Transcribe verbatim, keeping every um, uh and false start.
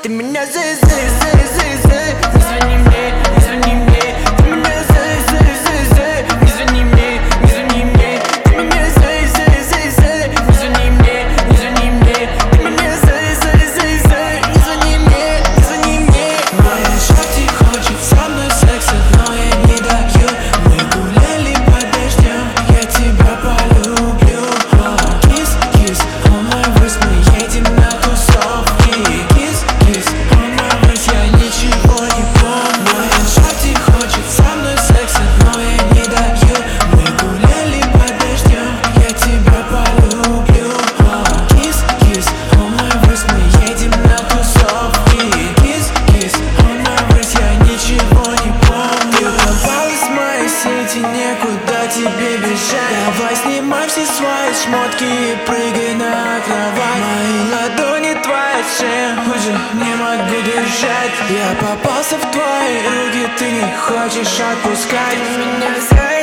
Ты меня зи, зи, зи, зи, зи. Не звони мне, не звони мне. Ты меня зи, зи, зи, зи. Не звони мне, не звони мне. Ты меня зи, зи, зи, зи. Не звони мне, не звони мне. Ты меня зи, зи, зи, зи. Не звони мне, не звони мне. Моя шахте хочет со мной секса, но я не даю. Мы гуляли под дождем, я тебя полюблю. Кис, кис, он мой выс, мы едем на тусовки. Кис, кис, он мой выс, я ничего не помню. Моя шахте хочет со мной секса, но я не даю. Мы гуляли под дождем, я тебя полюблю. Кис, кис, он мой выс, мы едем на тусовки. Кис, кис, он мой выс, я ничего не помню. Ты попалась в мои сети, некуда тебе бежать. Давай снимай все свои шмотки и прыгай на кровать. Мои ладони, твоя шея, уже не могу держать. Я попался в твои руки, ты не хочешь отпускать. Ты меня зи,